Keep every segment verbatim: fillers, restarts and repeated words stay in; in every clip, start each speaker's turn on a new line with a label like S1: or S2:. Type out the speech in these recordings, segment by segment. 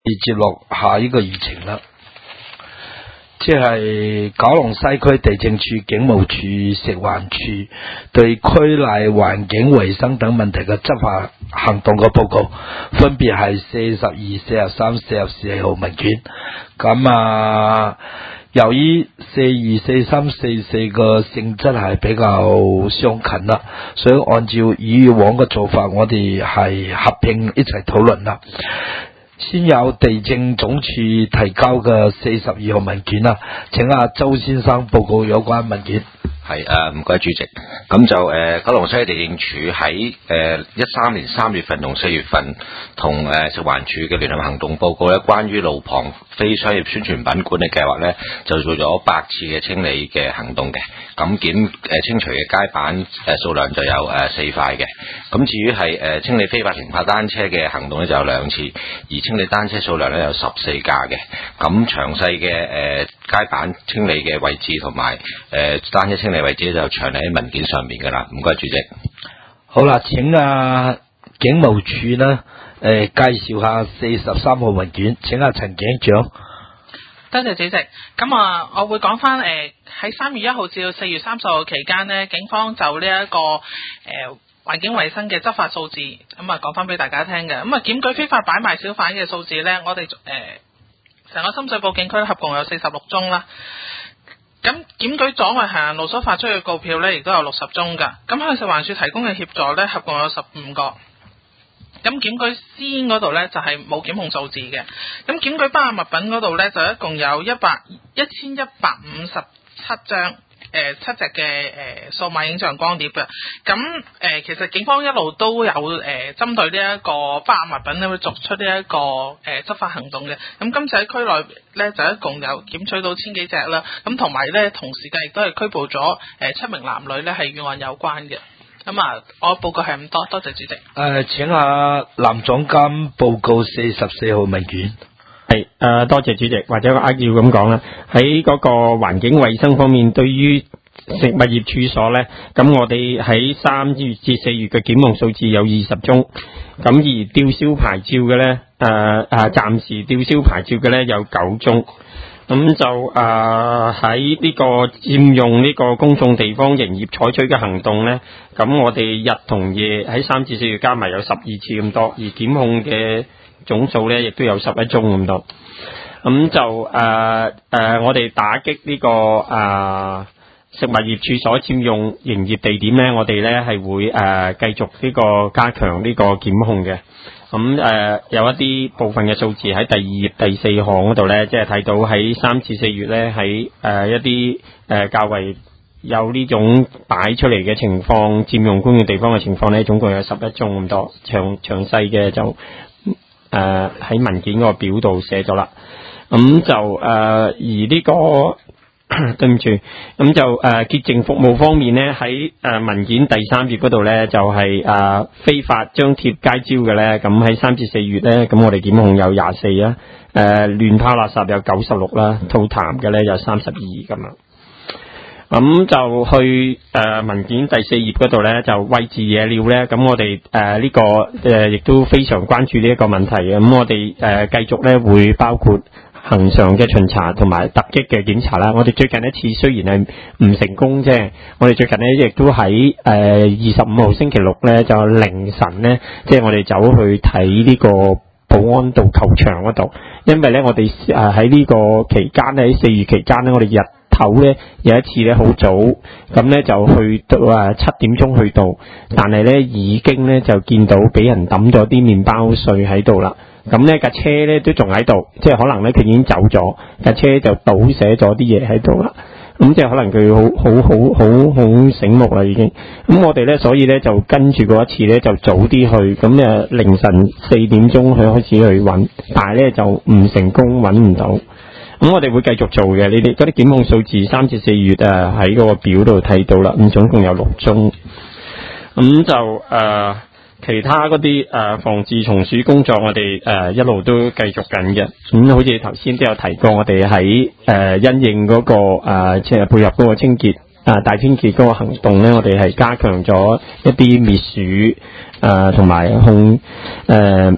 S1: 接落下一個議程啦，即係九龍西區地政處、警務處、食環署對區內環境衛生等問題嘅執法行動嘅報告，分別係四十二、四十三、四十四號文件。咁啊，由於四二、四三、四四個性質係比較相近啦，所以按照以往嘅做法，我哋係合併一齊討論啦。先有地政總署提交嘅四十二號文件啦，請阿周先生報告有關文件。
S2: 係誒，唔該主席。咁就誒、呃、九龍西地政處喺誒一三年三月份同四月份同誒、呃、食環署嘅聯合行動報告咧，關於路旁非商業宣傳品管理計劃咧，就做咗百次嘅清理嘅行動嘅。咁檢誒清除嘅街板誒、呃、數量就有誒、呃、四塊嘅。咁至於係誒清理非法停泊單車嘅行動咧，就有兩次，而清理單車數量咧有十四架嘅。咁詳細嘅誒街板清理嘅位置同埋誒單車清理位置就詳喺文件上面噶啦，唔該主席。
S1: 好啦，請啊警務處呢誒、呃、介紹下四十三號文件，請阿陳警長。
S3: 多謝主席。咁啊，我會講翻誒喺三月一號至到四月三十號期間呢，警方就呢、這、一個誒環、呃、境衛生嘅執法數字，咁啊講翻俾大家聽嘅。咁啊檢舉非法擺賣小販嘅數字呢，我哋誒成個深水埗警區合共有四十六宗啦。咁檢舉阻礙行人路所發出嘅告票呢，亦都有六十宗㗎。咁向食環署提供嘅協助呢，合共有十五個。咁檢舉私煙嗰度呢，就係冇檢控數字嘅。咁檢舉包押物品嗰度呢，就一共有一百一千一百五十七張。誒、呃、七隻嘅誒數碼影像光碟嘅。咁誒、呃、其實警方一路都有誒、呃、針對呢一個包押物品咧，會作出呢、這、一個誒、呃、執法行動嘅。咁今次喺區內咧就一共有檢取到千幾隻啦。咁同埋咧同時間亦都係拘捕咗誒、呃、七名男女咧係與案有關嘅。咁啊，我報告係咁多，多謝主席。誒、
S1: 呃，請下林總監報告四十四號文件。
S4: 係誒、呃，多謝主席，或者我扼要咁講啦。喺嗰個環境衛生方面，對於食物業處所咧，咁我哋喺三月至四月嘅檢控數字有二十宗，咁而吊銷牌照嘅咧，誒誒暫時吊銷牌照嘅咧有九宗。咁就誒喺呢個佔用呢個公眾地方營業採取嘅行動咧，咁我哋日同夜喺三至四月加埋有十二次咁多，而檢控嘅總數咧亦都有十一宗咁多。咁就誒誒、呃呃、我哋打擊呢、這個誒、呃、食物業處所佔用營業地點咧，我哋咧係會誒繼、呃、續呢個加強呢個檢控嘅。咁誒、呃、有一啲部分嘅數字喺第二頁第四項嗰度咧，即係睇到喺三至四月咧喺誒一啲誒、呃、較為有呢種擺出嚟嘅情況，佔用公共地方嘅情況咧，總共有十一宗咁多。詳詳細嘅就誒喺、呃、文件個表度寫咗啦。咁就誒、呃、而呢、這個對唔住，咁就誒潔淨服務方面咧，喺誒文件第三頁嗰度咧，就係、是、誒、呃、非法張貼街招嘅咧，咁喺三至四月咧，咁我哋檢控有廿四啦，誒亂拋垃圾有九十六啦，吐痰嘅咧有三十二咁樣。咁就去誒、呃、文件第四頁嗰度咧，就位置野鳥咧，咁我哋誒呢個誒亦、呃、都非常關注呢一個問題嘅，咁我哋誒、呃、繼續咧會包括恆常嘅巡查同埋突擊嘅檢查啦。我哋最近一次雖然係唔成功啫，我哋最近咧亦都喺誒二十五號星期六咧就凌晨咧，即係我哋走去睇呢個保安道球場嗰度，因為咧我哋誒喺呢個期間咧喺四月期間咧，我哋日頭咧有一次咧好早，咁咧就去到啊七點鐘去到，但係咧已經咧就見到俾人抌咗啲麵包碎喺度啦。咁呢架車咧都仲喺度，即係可能咧佢已經走咗，架車就倒瀉咗啲嘢喺度啦。咁即係可能佢好好好好好醒目啦已經。咁我哋咧所以咧就跟住嗰一次咧就早啲去，咁誒凌晨四點鐘去開始去揾，但係咧就唔成功揾唔到。咁我哋會繼續做嘅，你哋嗰啲檢控數字三至四月啊喺嗰個表度睇到啦，咁總共有六宗。咁就誒。呃其他嗰啲誒防治蟲鼠工作，我哋誒、呃、一路都繼續緊嘅。咁、嗯、好似頭先都有提過，我哋喺誒因應嗰、那個誒即係配合嗰個清潔啊、呃、大清潔嗰個行動咧，我哋係加強咗一啲滅鼠誒同埋控誒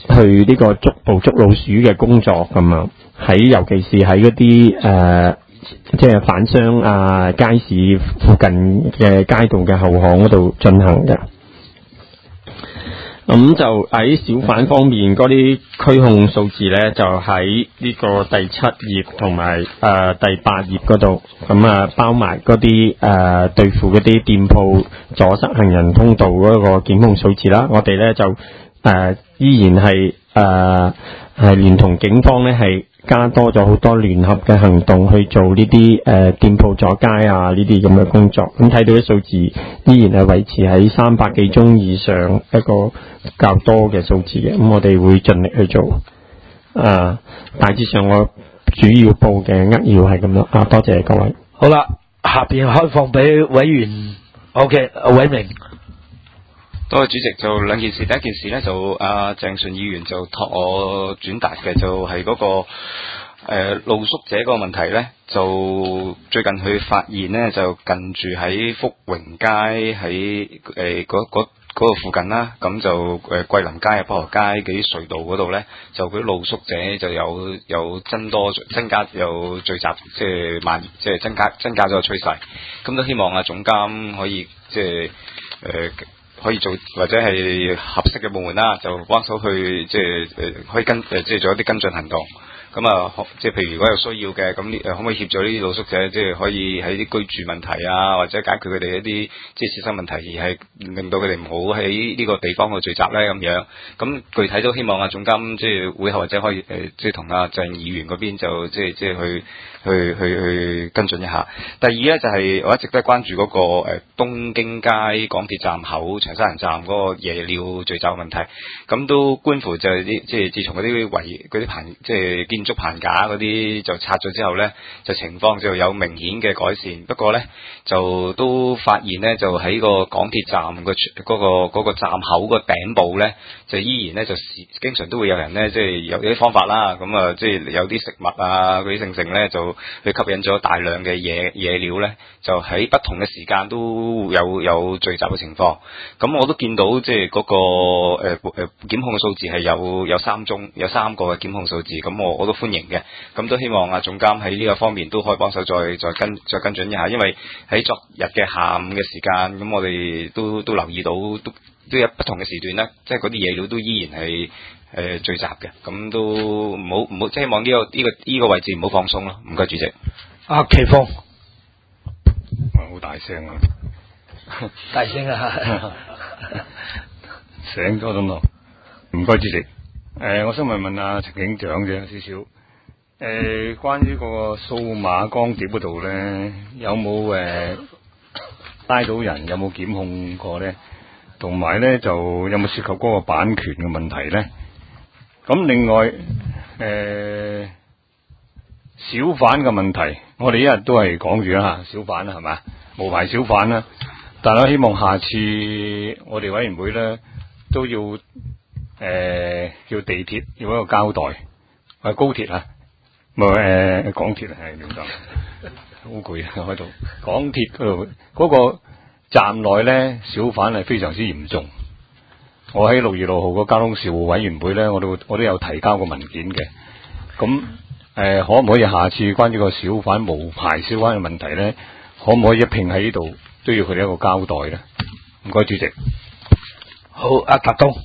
S4: 去呢個捉捕捉老鼠嘅工作咁啊，喺尤其是喺嗰啲誒即係販商啊、街市附近嘅街道嘅後巷嗰度進行嘅。咁、嗯、就喺小販方面嗰啲拘控數字咧，就喺呢個第七頁同埋誒第八頁嗰度，咁啊包埋嗰啲誒對付嗰啲店鋪阻塞行人通道嗰個檢控數字啦。我哋咧就誒、呃、依然係誒係連同警方咧係加多咗好多聯合嘅行動去做呢啲誒店鋪阻街啊呢啲咁嘅工作。咁睇到啲數字依然係維持喺三百幾宗以上一個較多嘅數字嘅。咁我哋會盡力去做。啊，大致上我主要報嘅扼要係咁樣。啊，多謝各位。
S1: 好啦，下邊開放俾委員。OK， 偉明。
S5: 多謝主席。就兩件事，第一件事咧就阿鄭順議員就託我轉達嘅，就係、是、嗰、那個誒、呃、露宿者嗰個問題咧，就最近佢發現咧，就近住喺福榮街喺誒嗰嗰嗰個附近啦，咁就誒桂林街啊、北河街嗰啲隧道嗰度咧，就嗰啲露宿者就有有增多增加有聚集，即係慢即係增加增加咗個趨勢。咁都希望啊總監可以即係誒。呃可以做或者係合適嘅部門啦，就幫手去即係誒可以跟誒即係做一啲跟進行動。咁啊，即係譬如如果有需要嘅，咁呢誒可唔可以協助呢啲露宿者，即係可以喺啲居住問題啊，或者解決佢哋一啲即係切身問題，而係令到佢哋唔好喺呢個地方去聚集咧咁樣。咁具體都希望啊總監即係會後或者可以誒即係同阿鄭議員嗰邊就即係即係去去去去跟進一下。第二咧就係、是、我一直都係關注嗰、那個誒、呃、東京街港鐵站口長沙灣站嗰個夜鳥聚集問題。咁都觀乎就係啲即係自從嗰啲圍嗰啲棚即係建築棚架嗰啲就拆咗之後咧，就情況就有明顯嘅改善。不過咧就都發現咧，就喺個港鐵站嘅嗰、那個嗰、那個站口個頂部咧，就依然咧就經常都會有人咧，即係有啲方法啦。咁啊，即係有啲食物啊嗰啲剩剩咧，就去吸引咗大量嘅野野鳥咧，就喺不同嘅時間都有有聚集嘅情況。咁我都見到即係嗰個誒誒檢控嘅數字係有有三宗，有三個嘅檢控數字。咁我我都歡迎嘅。咁都希望啊總監喺呢個方面都可以幫手再再跟再跟進一下，因為喺昨日嘅下午嘅時間，咁我哋都都留意到都都有不同嘅時段咧，即係嗰啲野鳥都依然係誒、呃、聚集嘅。咁都唔好唔好，即係希望呢、這個呢、這個呢、這個位置唔好放鬆咯。唔該主席。
S1: 阿奇峰，
S6: 好大聲啊！
S1: 大聲啊！
S6: 醒咗咁咯。唔該主席。誒、呃，我想問問阿陳警長啫，少少。誒、呃，關於個數碼光碟嗰度咧，有冇誒、呃、拉到人？有冇檢控過咧？同埋咧，就有冇涉及嗰個版權嘅問題咧？咁另外，誒、呃，小販嘅問題，我哋一日都係講住啦吓，小販啦係嘛，無牌小販啦。但係我希望下次我哋委員會咧都要誒、呃、叫地鐵要一個交代，或者高鐵啊，唔係誒港鐵係點講？好攰啊，開到港鐵嗰度嗰個站內咧，小販係非常之嚴重。我喺六月六號個交通事務委員會咧，我都我都有提交個文件嘅。咁誒、呃，可唔可以下次關於個小販無牌小販嘅問題咧，可唔可以一併喺呢度都要佢哋一個交代咧？唔該，主席。
S1: 好，阿達東。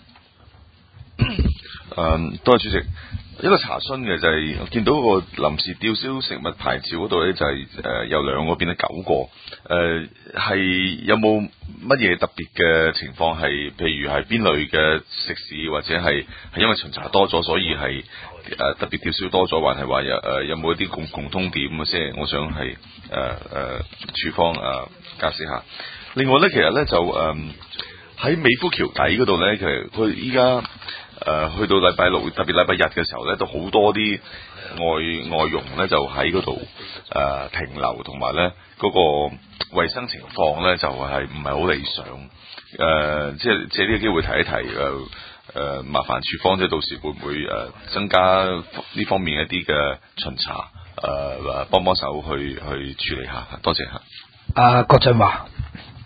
S7: 誒，多謝主席。一個查詢嘅就係、是、我見到個臨時吊銷食物牌照嗰度咧，就係、是、誒、呃、由兩個變咗九個。誒、呃、係有冇乜嘢特別嘅情況？係譬如係邊類嘅食肆，或者係係因為巡查多咗，所以係誒、呃、特別吊銷多咗，還係話有誒有冇一啲共共通點嘅先？我想係誒誒處方誒解釋下。另外咧，其實咧就誒喺美孚橋底嗰度咧，其實佢依家。誒、呃、去到禮拜六，特別禮拜日嘅時候咧，都好多啲外外傭咧，就喺嗰度誒停留，同埋咧嗰個衞生情況咧，就係唔係好理想。誒、呃，即係借呢個機會提一提誒誒、呃，麻煩處方即係到時會唔會誒、呃、增加呢方面一啲嘅巡查，誒、呃、幫幫手去去處理下。多謝嚇。
S1: 阿郭振華。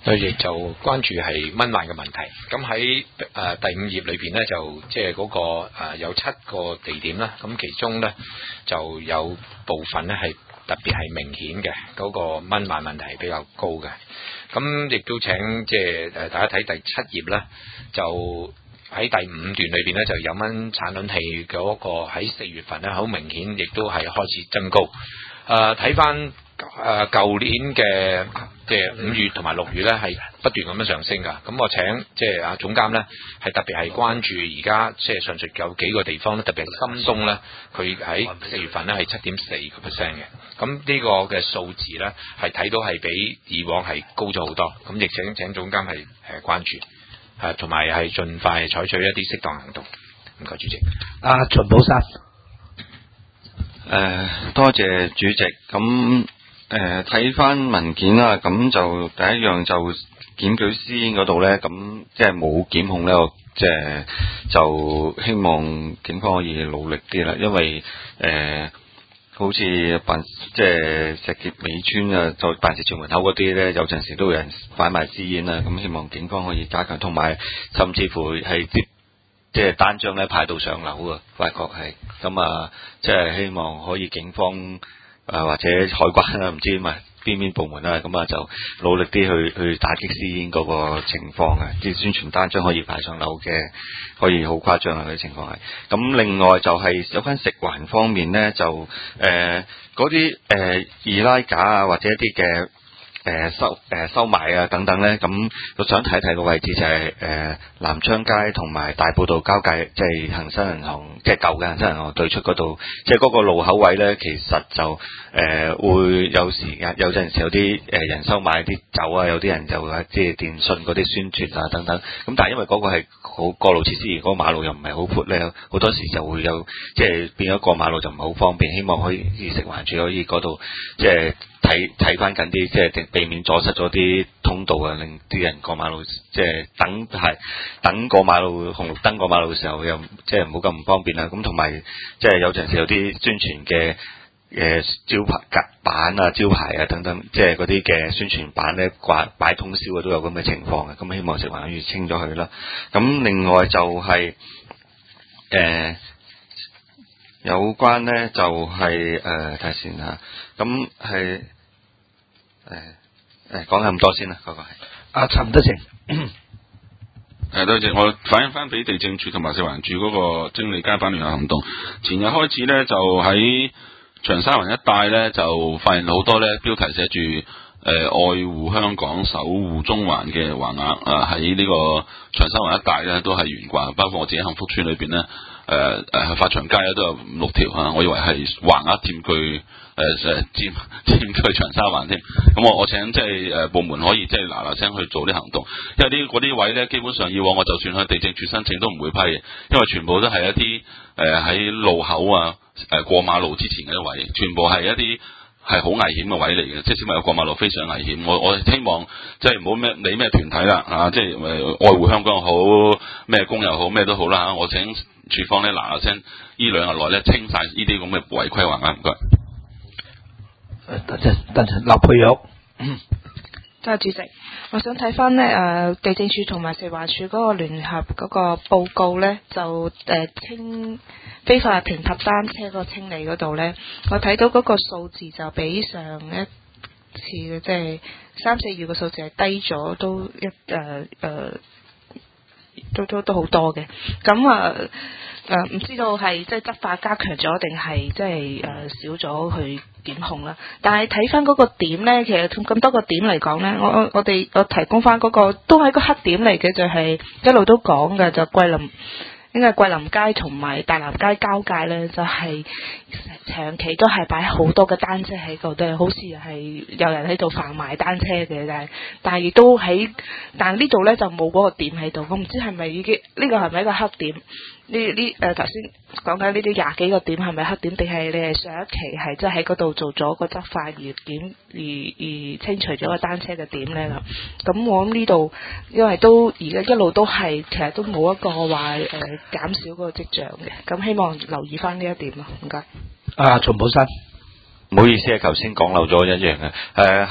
S8: 佢亦就關注係蚊患嘅問題。咁喺誒第五頁裏邊咧，就即係嗰個誒、呃、有七個地點啦。咁其中咧就有部分咧係特別係明顯嘅，嗰、那個蚊患問題係比較高嘅。咁亦都請即係誒大家睇第七頁啦，就喺第五段裏邊咧就有蚊產卵器嗰個喺四月份咧好明顯，亦都係開始增高。誒睇翻誒舊年嘅即係五月同埋六月咧係不斷咁樣上升㗎。咁我請即係阿總監咧係特別係關注而家即係上述有幾個地方咧，特別係深東咧，佢喺四月份咧係七點四個 percent 嘅。咁呢個嘅數字咧係睇到係比以往係高咗好多。咁亦請請總監係誒關注，誒同埋係盡快採取一啲適當行動。唔該，主席。
S1: 阿秦寶山。
S5: 誒、呃，多謝主席。咁誒睇翻文件啦，咁就第一樣就檢舉私煙嗰度咧，咁即係冇檢控咧，我即係就希望警方可以努力啲啦，因為誒、呃、好似辦即係石硤尾村啊，就辦事處門口嗰啲咧，有陣時都有人販賣私煙啦，咁希望警方可以加強，同埋甚至乎係接。即係單張咧派到上樓啊，發覺係咁啊，即係希望可以警方誒、呃、或者海關啊，唔知咪邊邊部門啦，咁啊就努力啲去去打擊私煙嗰個情況啊，啲宣傳單張可以派上樓嘅，可以好誇張啊嗰啲情況係。咁另外就係有關食環方面咧，就誒嗰啲誒易拉架啊，或者一啲嘅。誒、呃、收誒、呃、收買啊等等咧，咁我想睇睇個位置就係、是、誒、呃、南昌街同埋大埔道交界，即係恒生銀行即係舊嘅恒生銀行對出嗰度，即係嗰個路口位咧，其實就誒、呃、會有時間有陣時有啲誒人收買啲酒啊，有啲人就即係電信嗰啲宣傳啊等等。咁但係因為嗰個係好過路設施，而嗰個馬路又唔係好闊咧，好多時就會有即係變咗過馬路就唔係好方便。希望可以食環署可以嗰度即係。睇睇翻緊啲，即係避免阻塞咗啲通道啊，令啲人過馬路，即係等係等過馬路紅綠燈過馬路嘅時候，又即係唔好咁唔方便啦。咁同埋即係有陣時有啲宣傳嘅誒招牌隔板啊、招牌啊等等，即係嗰啲嘅宣傳板咧掛擺通宵啊，都有咁嘅情況嘅。咁希望食環署清咗佢啦。咁另外就係、是、誒。呃有關咧就係誒睇下先嚇，咁係誒誒講咁多先啦，嗰、那個係
S1: 阿陳德成。
S9: 誒多謝，我反映翻俾地政處同埋食環署嗰個精利街反聯合行動。前日開始咧，就喺長沙灣一帶咧，就發現好多咧標題寫住誒、呃、愛護香港、守護中環嘅橫額啊，喺呢個長沙灣一帶咧都係懸掛，包括我自己幸福村裏邊咧。誒誒，發祥街咧都有五六條嚇，我以為係橫額佔據誒誒佔佔據長沙灣添。咁我我請即係誒部門可以即係嗱嗱聲去做啲行動，因為啲嗰啲位咧基本上以往我就算向地政處申請都唔會批嘅，因為全部都係一啲誒喺路口啊誒、呃、過馬路之前嘅位，全部係一啲係好危險嘅位嚟嘅，即係小朋友過馬路非常危險。我我希望即係唔好咩理咩團體啦嚇、啊，即係誒愛護香港又好，咩工又好，咩都好啦嚇。我請處方咧嗱嗱聲，呢兩日內咧清晒呢啲咁嘅違規橫額，唔該。
S1: 誒，等陣等陣，劉佩玉。
S10: 多謝主席，我想睇翻咧誒地政處同埋食環署嗰個聯合嗰個報告咧，就誒、呃、清非法停泊單車嗰個清理嗰度咧，我睇到嗰個數字就比上一次嘅即係三四月嘅數字係低咗，都一誒誒。呃都都都好多嘅，咁啊誒唔知道係即係執法加強咗定係即係誒少咗去檢控啦。但係睇翻嗰個點咧，其實咁多個點嚟講咧，我我我哋我提供翻嗰個都係個黑點嚟嘅，就係一路都講嘅就桂林。應該係桂林街同埋大南街交界咧，就係、是、長期都係擺好多嘅單車喺度，都係好似係有人喺度販賣單車嘅，但係但係亦都喺，但係呢度咧就冇嗰個點喺度，我唔知係咪已經呢個係咪一個黑點？呢呢誒頭先講緊呢啲廿幾個點係咪黑點？定係你係上一期係即係喺嗰度做咗個執法而檢而而清除咗個單車嘅點咧啦？咁我諗呢度因為都而家一路都係其實都冇一個話誒。呃減少嗰個跡象嘅，咁希望留意翻呢一點啊，唔該。
S1: 啊，秦寶山，
S5: 唔好意思啊，頭先講漏咗一樣嘅，誒、呃、係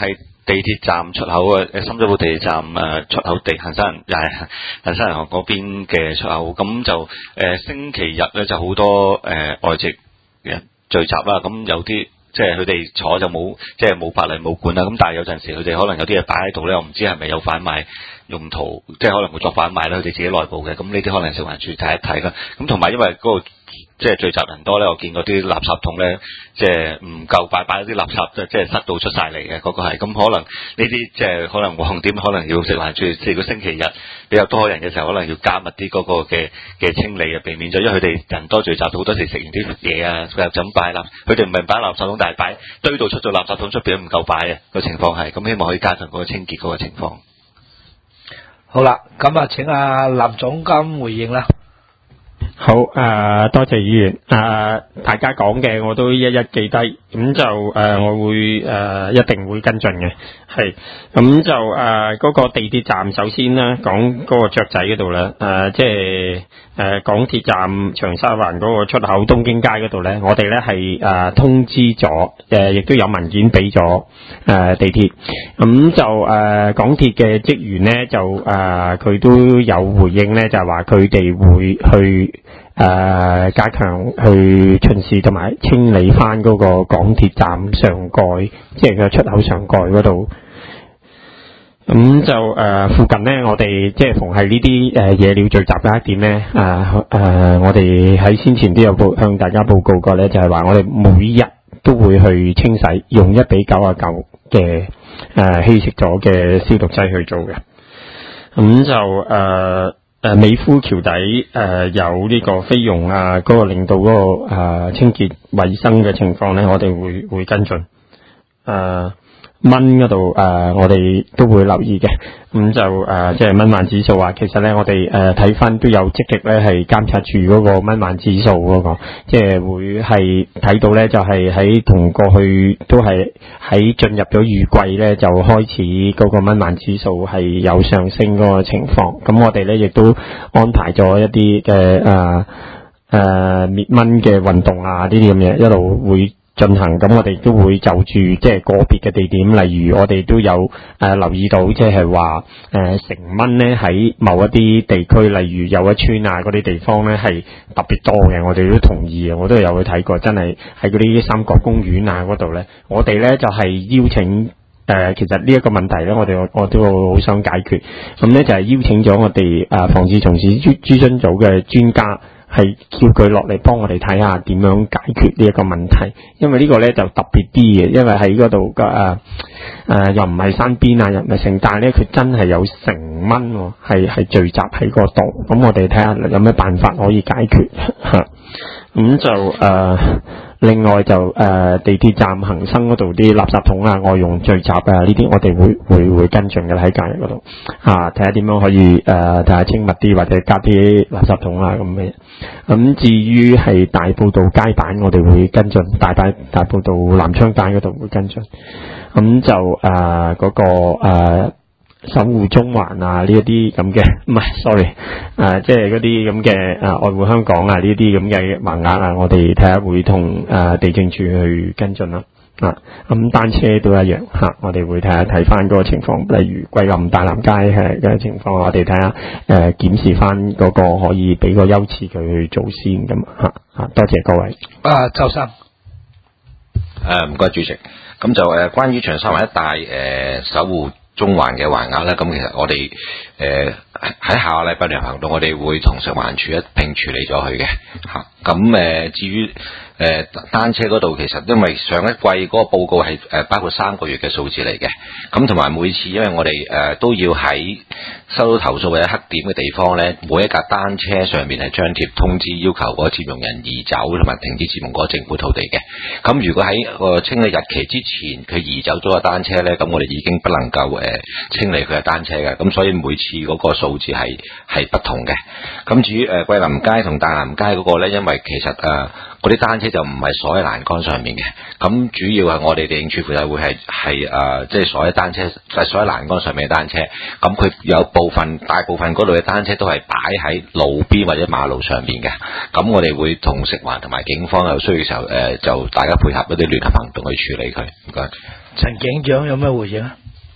S11: 地鐵站出口嘅誒深水埗地鐵站誒、呃、出口地行山人又係行山人行嗰邊嘅出口，咁就誒、呃、星期日咧就好多誒、呃、外籍人聚集啦，咁有啲。即係佢哋坐就冇，即係冇法例冇管啦。咁但係有陣時佢哋可能有啲嘢擺喺度咧，我唔知係咪有販賣用途，即係可能會作販賣啦。佢哋自己內部嘅，咁呢啲可能食環署睇一睇啦。咁同埋因為嗰個即係聚集人多咧，我見嗰啲垃圾桶咧，即係唔夠擺，擺啲垃圾即係塞到出晒嚟嘅嗰個係。咁可能呢啲即係可能旺點，可能要食環署，即係如果星期日比較多人嘅時候，可能要加密啲嗰個嘅嘅清理啊，避免咗，因為佢哋人多聚集，好多時食完啲嘢啊，佢就咁擺垃，佢哋唔係擺垃圾桶，但係擺堆到出咗垃圾桶出邊都唔夠擺啊個情況係。咁希望可以加強嗰個清潔嗰個情況。
S1: 好啦，咁啊請阿林總監回應啦。
S4: 好誒、呃，多謝議員誒、呃，大家講嘅我都一一記低，咁就誒、呃、我會誒、呃、一定會跟進嘅，係咁就誒嗰、呃那個地鐵站首先咧講嗰個雀仔嗰度咧，誒、呃、即係誒、呃、港鐵站長沙灣嗰個出口東京街嗰度咧，我哋咧係誒通知咗，誒亦都有文件俾咗誒地鐵，咁就誒、呃、港鐵嘅職員咧就誒佢、呃、都有回應咧，就係話佢哋會去。誒、呃，加強去巡視同埋清理翻嗰個港鐵站上蓋，即係個出口上蓋嗰度。咁就誒、呃、附近呢，我哋即係逢係呢啲誒野鳥聚集嘅一點呢，誒、呃、誒、呃，我哋喺先前都有報向大家報告過呢，就係、是、話我哋每日都會去清洗，用一比九啊九嘅誒稀釋咗嘅消毒劑去做嘅。咁就誒。呃誒，美孚橋底誒、呃、有呢個菲傭啊，嗰、那個令到嗰、那個誒、呃、清潔衛生嘅情況咧，我哋會會跟進。誒、呃，蚊嗰度誒，我哋都會留意嘅。咁、嗯、就誒、呃，即係蚊患指數啊，其實咧我哋誒睇翻都有積極咧，係監察住嗰個蚊患指數嗰、那個，即係會係睇到咧，就係喺同過去都係喺進入咗雨季咧，就開始嗰個蚊患指數係有上升嗰個情況。咁我哋咧亦都安排咗一啲嘅誒誒滅蚊嘅運動啊，呢啲咁嘢一路會進行。咁我哋都會就住即係個別嘅地點，例如我哋都有誒、呃、留意到，即係話誒成蚊咧喺某一啲地區，例如有一村啊嗰啲地方咧係特別多嘅，我哋都同意嘅，我都有去睇過，真係喺嗰啲三角公園啊嗰度咧，我哋咧就係、是、邀請誒、呃，其實呢一個問題咧，我哋我都好想解決，咁咧就係、是、邀請咗我哋誒、呃、防治蟲鼠諮諮詢組嘅專家。係叫佢落嚟幫我哋睇下點樣解決呢一個問題，因為呢個咧就特別啲嘅，因為喺嗰度嘅誒誒又唔係山邊啊，又唔係城，但係咧佢真係有成蚊喎，係係聚集喺嗰度，咁我哋睇下有咩辦法可以解決嚇。咁就誒、呃，另外就誒、呃、地鐵站恒生嗰度啲垃圾桶啊、外傭聚集啊呢啲，我哋會會會跟進嘅喺隔離嗰度啊，睇下點樣可以誒睇下清密啲，或者加啲垃圾桶啊咁嘅。咁至於係大埔道街板，我哋會跟進，大大大埔道南昌街嗰度會跟進。咁就誒嗰、呃那個誒。呃守護中環啊，呢一啲咁嘅，唔係 sorry， 誒、呃，即係嗰啲咁嘅誒愛護香港啊，呢啲咁嘅橫額啊，我哋睇下會同誒、呃、地政處去跟進啦。啊，咁單車都一樣吓、啊，我哋會睇下睇翻嗰個情況，例如桂林大南街係嘅情況，我哋睇下誒檢視翻嗰個可以俾個優次佢去做先咁吓吓，多謝各位。
S1: 啊，周生，
S2: 誒唔該主席，咁就誒、呃、關於長沙灣一帶誒、呃、守護中環嘅橫額咧，咁其實我哋誒喺下個禮拜聯行動，我哋會同食環署一併處理咗佢嘅嚇。咁誒至於誒單車嗰度，其實因為上一季嗰個報告係誒包括三個月嘅數字嚟嘅，咁同埋每次因為我哋誒都要喺收到投訴或者黑點嘅地方咧，每一架單車上面係張貼通知，要求嗰個佔用人移走同埋停止佔用嗰個政府土地嘅。咁如果喺個清理日期之前佢移走咗個單車咧，咁我哋已經不能夠誒清理佢嘅單車嘅。咁所以每次嗰個數字係係不同嘅。咁至於誒桂林街同大南街嗰個咧，因為其實誒嗰啲單車就唔係鎖喺欄杆上面嘅，咁主要係我哋地政處負責會係係誒即係鎖喺單車，就係鎖喺欄杆上面嘅單車。咁佢有部分大部分嗰度嘅單車都係擺喺路邊或者馬路上面嘅。咁我哋會同食環同埋警方有需要嘅時候，誒、呃、就大家配合一啲聯合行動去處理佢。唔該。
S1: 陳警長有咩回應啊？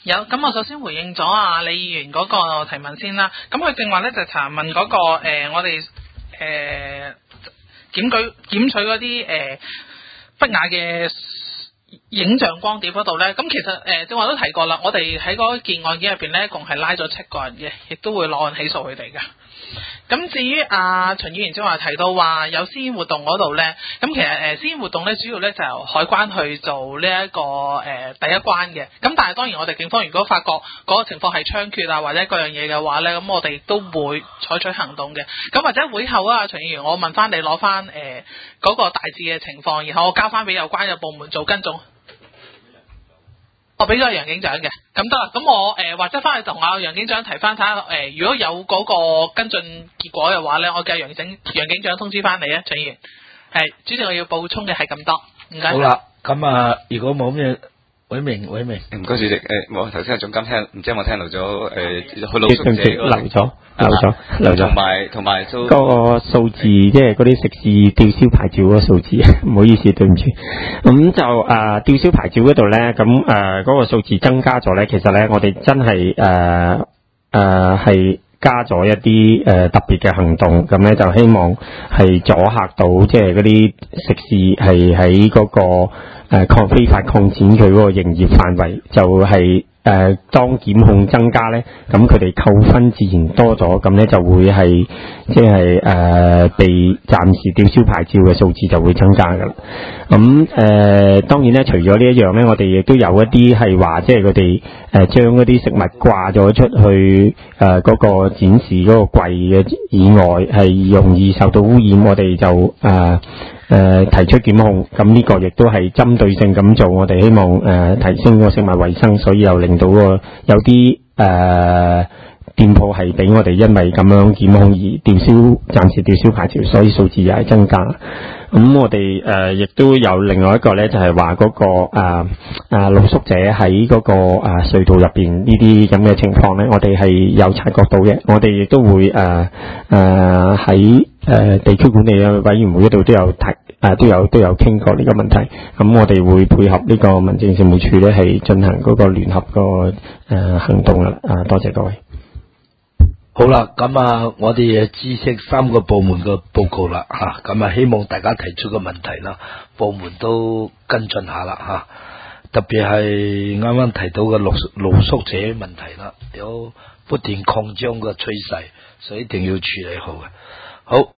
S3: 有，咁我首先回應咗啊李議員嗰個提問先啦。咁佢正話咧就查問嗰、那個、呃、我哋誒、呃、檢舉檢取嗰啲誒不雅嘅影像光碟嗰度咧，咁其實誒正話都提過啦，我哋喺嗰件案件入邊咧，共係拉咗七個人嘅，亦都會落案起訴佢哋嘅。咁至於阿陳議員正話提到話有私煙活動嗰度咧，咁其實誒、呃、私煙活動咧主要咧就由海關去做呢、這、一個誒、呃、第一關嘅。咁但係當然我哋警方如果發覺嗰個情況係猖獗啊或者各樣嘢嘅話咧，咁我哋都會採取行動嘅。咁或者會後啊，陳議員，我問翻你攞翻誒嗰個大致嘅情況，然後我交翻俾有關嘅部門做跟蹤。我俾咗楊警長嘅，咁得啦。咁我誒、呃、或者翻去同阿楊警長提翻睇下，誒、呃、如果有嗰個跟進結果嘅話咧，我叫楊警楊警長通知翻你啊，陳議員。係主席，我要補充嘅係咁多，唔該。
S1: 好啦，咁啊，如果冇咩，偉明偉明，
S5: 唔該主席。誒、呃，我頭先係總監聽，唔知有冇聽到咗？誒、呃，去露宿者嗰個
S4: 留咗。漏咗，漏咗。
S5: 同埋同埋都
S4: 嗰個數字，即係嗰啲食肆吊銷牌照嗰個數字，唔好意思，對唔住。咁就誒、呃、吊銷牌照嗰度咧，咁誒嗰個數字增加咗咧，其實咧我哋真係誒誒係加咗一啲誒、呃、特別嘅行動，咁咧就希望係阻嚇到即係嗰啲食肆係喺嗰個誒、呃、抗非法擴展佢嗰個營業範圍，就係、是。誒、呃，當檢控增加咧，咁佢哋扣分自然多咗，咁咧就會係即係誒被暫時吊銷牌照嘅數字就會增加噶啦。咁、呃、誒，當然咧，除咗呢一樣咧，我哋亦都有一啲係話，即係佢哋誒將嗰啲食物掛咗出去誒嗰、呃那個展示嗰個櫃嘅以外，係容易受到污染，我哋就誒。呃誒、呃，提出檢控，咁呢個亦都係針對性咁做，我哋希望誒、呃、提升個食物衛生，所以又令到個有啲誒、呃、店鋪係俾我哋因為咁樣檢控而吊銷，暫時吊銷牌照，所以數字又係增加。咁我哋誒亦都有另外一個咧，就係話嗰個誒誒露宿者喺嗰個誒隧道入邊呢啲咁嘅情況咧，我哋係有察覺到嘅，我哋亦都會誒誒喺誒地區管理嘅委員會嗰度都有提誒、呃、都有都有傾過呢個問題。咁我哋會配合呢個民政事務處咧，係進行嗰個聯合個誒、呃、行動啦。啊，多謝各位。
S1: 好啦，咁啊，我哋知悉三個部門嘅報告啦，吓，咁啊，希望大家提出嘅問題啦，部門都跟進下啦，吓，特別係啱啱提到嘅露露宿者問題啦，有不斷擴張嘅趨勢，所以一定要處理好嘅。好。